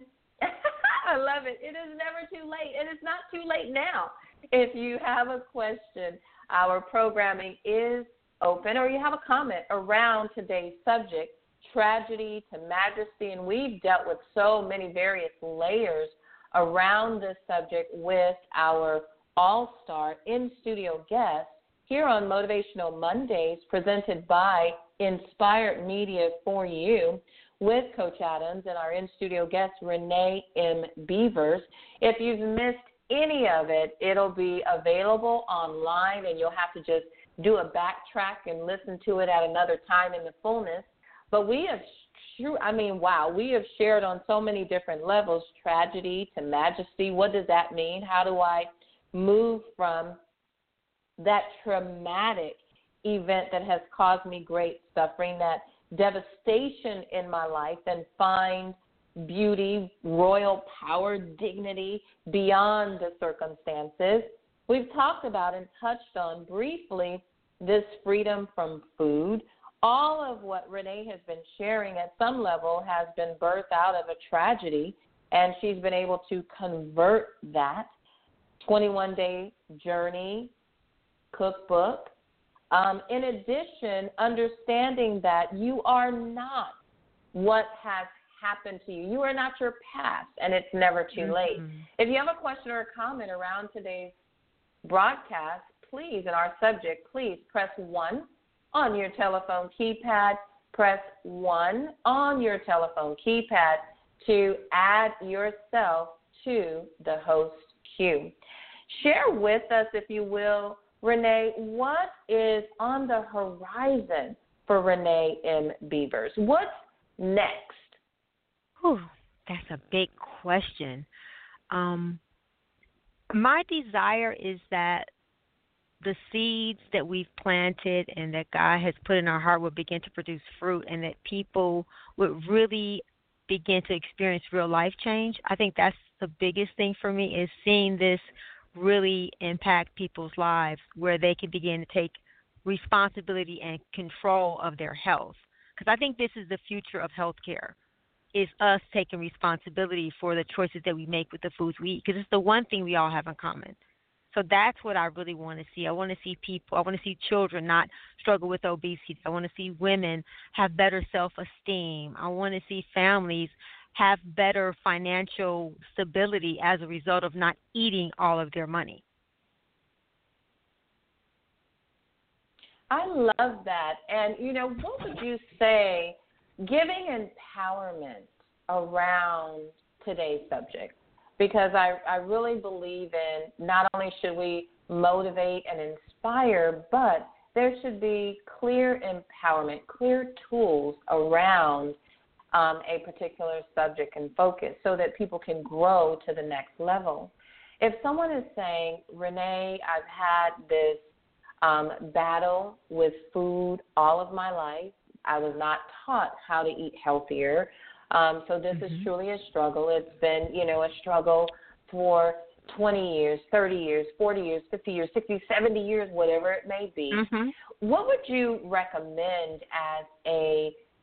I love it. It is never too late, and it's not too late now. If you have a question, our programming is open, or you have a comment around today's subject, tragedy to majesty, and we've dealt with so many various layers around this subject with our all-star in-studio guest here on Motivational Mondays, presented by Inspired Media for You, with Coach Adams and our in-studio guest, Renee M. Beavers. If you've missed any of it, it'll be available online, and you'll have to just do a backtrack and listen to it at another time in the fullness. But we have, I mean, wow, we have shared on so many different levels, tragedy to majesty. What does that mean? How do I move from that traumatic event that has caused me great suffering, that devastation in my life, and find beauty, royal power, dignity beyond the circumstances? We've talked about and touched on briefly this freedom from food. All of what Renee has been sharing at some level has been birthed out of a tragedy, and she's been able to convert that. twenty-one day journey, cookbook. Um, in addition, understanding that you are not what has happened to you. You are not your past, and it's never too mm-hmm. late. If you have a question or a comment around today's broadcast, please, and our subject, please press one on your telephone keypad. Press one on your telephone keypad to add yourself to the host queue. Share with us, if you will, Renee, what is on the horizon for Renee M. Beavers? What's next? Whew, that's a big question. Um, my desire is that the seeds that we've planted and that God has put in our heart will begin to produce fruit, and that people would really begin to experience real life change. I think that's the biggest thing for me, is seeing this really impact people's lives, where they can begin to take responsibility and control of their health. Because I think this is the future of healthcare, is us taking responsibility for the choices that we make with the foods we eat, because it's the one thing we all have in common. So that's what I really want to see. I want to see people, I want to see children not struggle with obesity. I want to see women have better self-esteem. I want to see families have better financial stability as a result of not eating all of their money. I love that. And, you know, what would you say, giving empowerment around today's subject? Because I, I really believe in not only should we motivate and inspire, but there should be clear empowerment, clear tools around Um, a particular subject and focus, so that people can grow to the next level. If someone is saying, Renee, I've had this um, battle with food all of my life. I was not taught how to eat healthier. Um, so this mm-hmm. is truly a struggle. It's been, you know, a struggle for twenty years, thirty years, forty years, fifty years, sixty, seventy years, whatever it may be. Mm-hmm. What would you recommend as a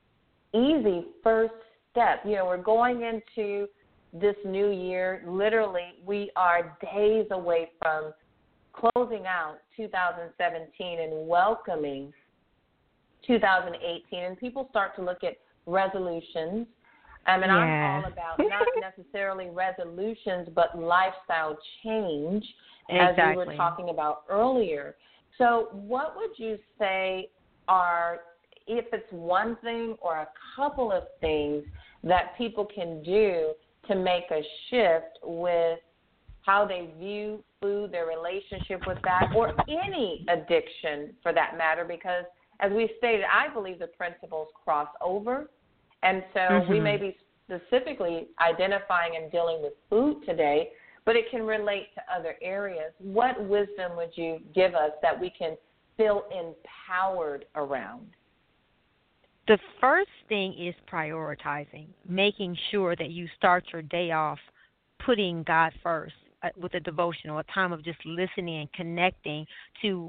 easy first step? You know, we're going into this new year. Literally, we are days away from closing out two thousand seventeen and welcoming two thousand eighteen. And people start to look at resolutions. Um, and yeah. I'm all about not necessarily resolutions, but lifestyle change, exactly. as we were talking about earlier. So what would you say are, if it's one thing or a couple of things that people can do to make a shift with how they view food, their relationship with that, or any addiction for that matter? Because as we stated, I believe the principles cross over. And so mm-hmm. we may be specifically identifying and dealing with food today, but it can relate to other areas. What wisdom would you give us that we can feel empowered around? The first thing is prioritizing, making sure that you start your day off putting God first uh, with a devotional, a time of just listening and connecting to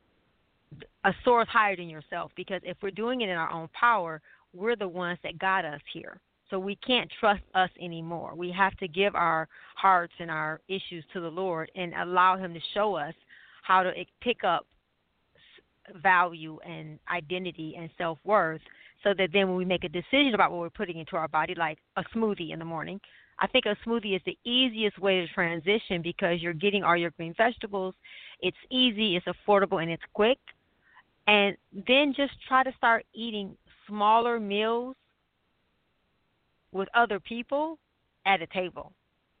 a source higher than yourself. Because if we're doing it in our own power, we're the ones that got us here. So we can't trust us anymore. We have to give our hearts and our issues to the Lord and allow him to show us how to pick up value and identity and self-worth, so that then when we make a decision about what we're putting into our body, like a smoothie in the morning, I think a smoothie is the easiest way to transition because you're getting all your green vegetables. It's easy, it's affordable, and it's quick. And then just try to start eating smaller meals with other people at a table.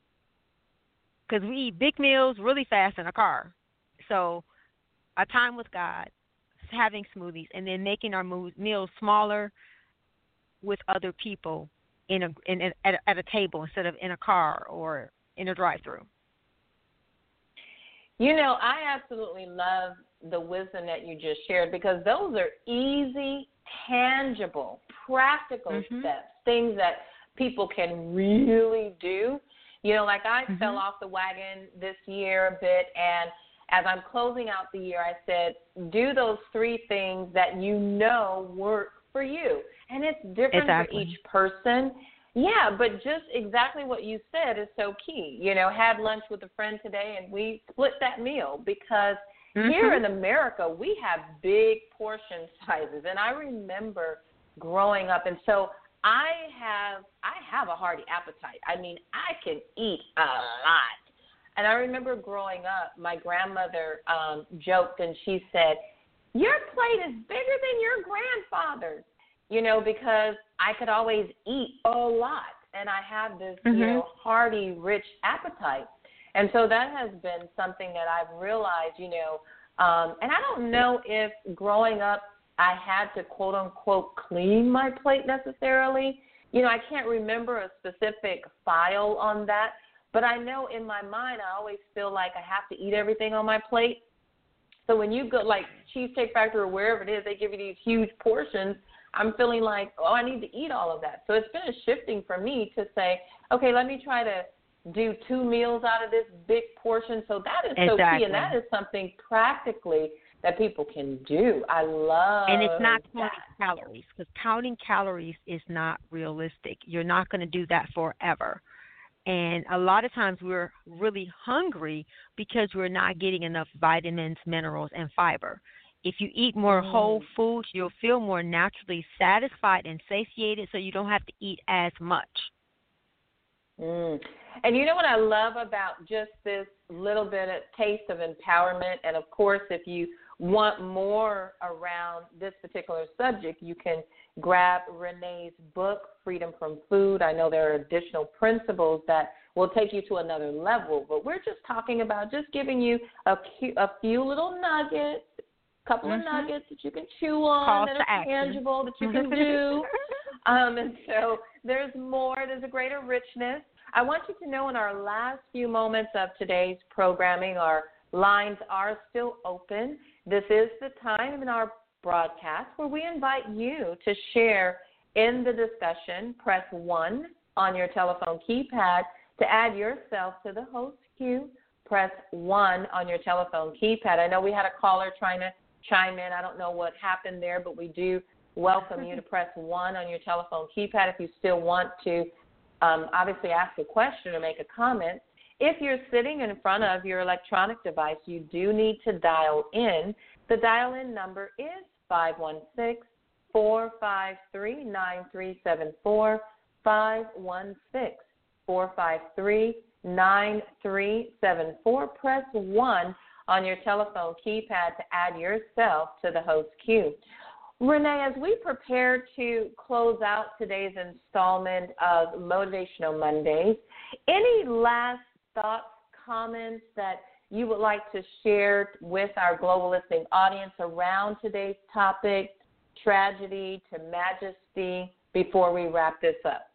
Because we eat big meals really fast in a car. So a time with God, having smoothies, and then making our meals smaller with other people in a, in a, at, a, at a table instead of in a car or in a drive-thru. You know, I absolutely love the wisdom that you just shared, because those are easy, tangible, practical mm-hmm. steps, things that people can really do. You know, like I mm-hmm. fell off the wagon this year a bit, and as I'm closing out the year, I said, do those three things that you know work for you. And it's different exactly. for each person. Yeah, but just exactly what you said is so key. You know, had lunch with a friend today, and we split that meal because mm-hmm. here in America, we have big portion sizes. And I remember growing up, and so I have I have a hearty appetite. I mean, I can eat a lot. And I remember growing up, my grandmother um, joked, and she said, your plate is bigger than your grandfather's, you know, because I could always eat a lot. And I have this, mm-hmm. you know, hearty, rich appetite. And so that has been something that I've realized, you know, um, and I don't know if growing up I had to, quote, unquote, clean my plate necessarily. You know, I can't remember a specific file on that. But I know in my mind I always feel like I have to eat everything on my plate. So when you go, like Cheesecake Factory or wherever it is, they give you these huge portions, I'm feeling like, oh, I need to eat all of that. So it's been a shifting for me to say, okay, let me try to do two meals out of this big portion. So that is exactly. so key, and that is something practically that people can do. I love And it's not that. counting calories, because counting calories is not realistic. You're not going to do that forever. And a lot of times we're really hungry because we're not getting enough vitamins, minerals, and fiber. If you eat more mm. whole foods, you'll feel more naturally satisfied and satiated, so you don't have to eat as much. Mm. And you know what I love about just this little bit of taste of empowerment? And, of course, if you want more around this particular subject, you can grab Renee's book, Freedom from Food. I know there are additional principles that will take you to another level, but we're just talking about just giving you a, a few little nuggets, a couple mm-hmm. of nuggets that you can chew on, Call that are tangible, that you can do. um, and so there's more. There's a greater richness. I want you to know in our last few moments of today's programming, our lines are still open. This is the time in our broadcast where we invite you to share in the discussion. Press one on your telephone keypad to add yourself to the host queue. Press one on your telephone keypad. I know we had a caller trying to chime in. I don't know what happened there, but we do welcome you to press one on your telephone keypad if you still want to um, obviously ask a question or make a comment. If you're sitting in front of your electronic device, you do need to dial in. The dial-in number is five one six, four five three, nine three seven four, five one six, four five three, nine three seven four. Press one on your telephone keypad to add yourself to the host queue. Renee, as we prepare to close out today's installment of Motivational Mondays, any last thoughts, comments that you would like to share with our global listening audience around today's topic, tragedy to majesty, before we wrap this up?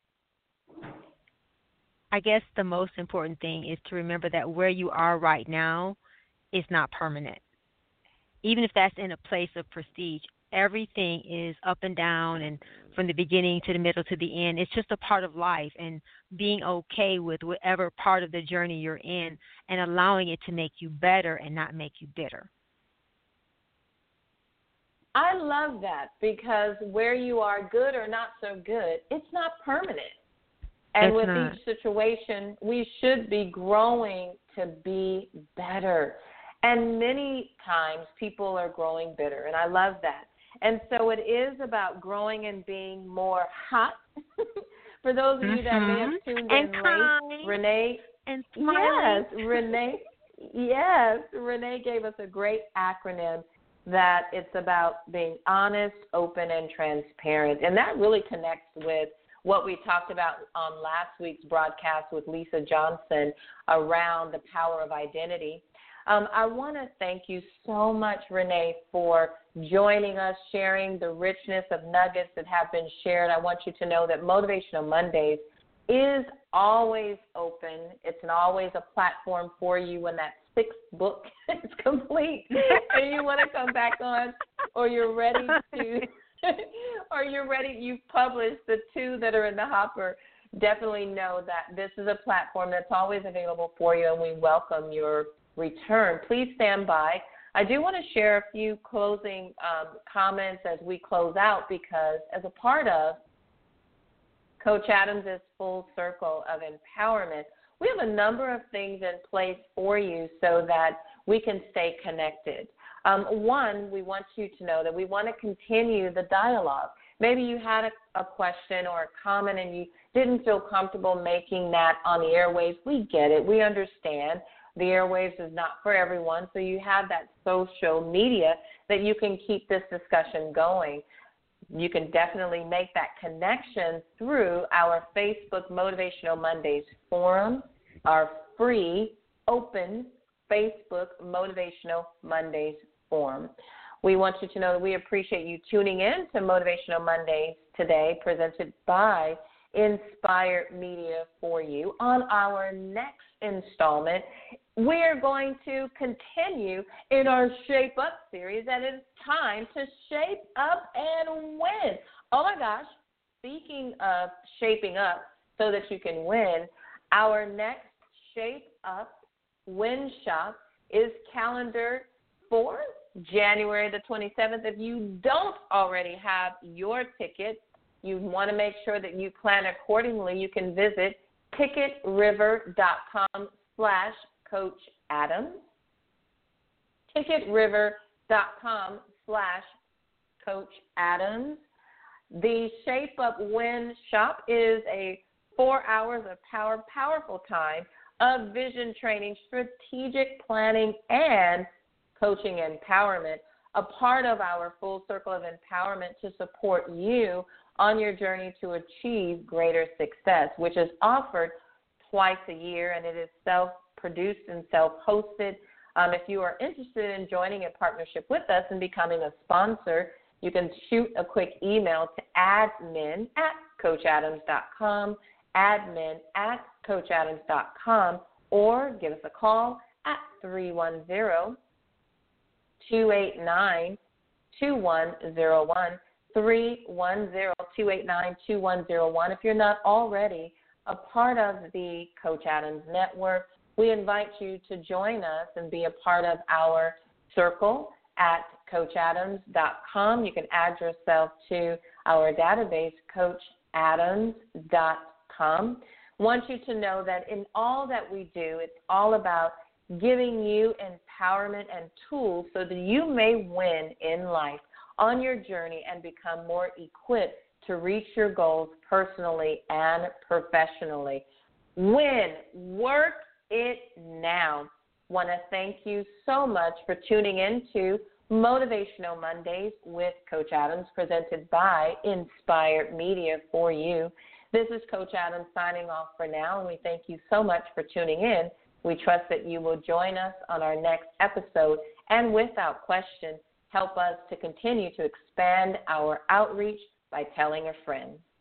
I guess the most important thing is to remember that where you are right now is not permanent. Even if that's in a place of prestige, everything is up and down and from the beginning to the middle to the end. It's just a part of life, and being okay with whatever part of the journey you're in and allowing it to make you better and not make you bitter. I love that, because where you are, good or not so good, it's not permanent. And it's with not. each situation, we should be growing to be better. And many times people are growing bitter, and I love that. And so it is about growing and being more hot. For those of you mm-hmm. that may have tuned and in kind. late, Renee, and smiling. yes, Renee, yes, Renee gave us a great acronym that it's about being honest, open, and transparent. And that really connects with what we talked about on last week's broadcast with Lisa Johnson around the power of identity. Um, I want to thank you so much, Renee, for joining us, sharing the richness of nuggets that have been shared. I want you to know that Motivational Mondays is always open. It's an, always a platform for you when that sixth book is complete and you want to come back on, or you're ready to, or you're ready, you've published the two that are in the hopper. Definitely know that this is a platform that's always available for you, and we welcome your return. Please stand by. I do want to share a few closing um, comments as we close out, because as a part of Coach Adams' Full Circle of Empowerment, we have a number of things in place for you so that we can stay connected. Um, one, we want you to know that we want to continue the dialogue. Maybe you had a, a question or a comment and you didn't feel comfortable making that on the airwaves. We get it. We understand. The airwaves is not for everyone, so you have that social media that you can keep this discussion going. You can definitely make that connection through our Facebook Motivational Mondays forum, our free, open Facebook Motivational Mondays forum. We want you to know that we appreciate you tuning in to Motivational Mondays today, presented by Inspire Media for you. On our next installment, we're going to continue in our Shape Up series, and it's time to shape up and win. Oh my gosh, speaking of shaping up so that you can win, our next Shape Up Win Shop is calendared for January the twenty-seventh. If you don't already have your ticket, you want to make sure that you plan accordingly. You can visit ticketriver.com slash Coach Adams, ticketriver.com slash Coach Adams. The Shape Up Win Shop is a four hours of power, powerful time of vision training, strategic planning, and coaching empowerment, a part of our Full Circle of Empowerment to support you on your journey to achieve greater success, which is offered twice a year, and it is self-produced and self-hosted. Um, if you are interested in joining a partnership with us and becoming a sponsor, you can shoot a quick email to admin at coach adams dot com, admin at coach adams dot com, or give us a call at three one zero, two eight nine, two one zero one, three one zero, two eight nine, two one zero one. If you're not already a part of the Coach Adams Network, we invite you to join us and be a part of our circle at coach adams dot com. You can add yourself to our database, coach adams dot com. Want you to know that in all that we do, it's all about giving you empowerment and tools so that you may win in life on your journey and become more equipped to reach your goals personally and professionally. Win. Work it now. Want to thank you so much for tuning in to Motivational Mondays with Coach Adams, presented by Inspired Media for you. This is Coach Adams signing off for now, and we thank you so much for tuning in. We trust that you will join us on our next episode and, without question, help us to continue to expand our outreach by telling a friend.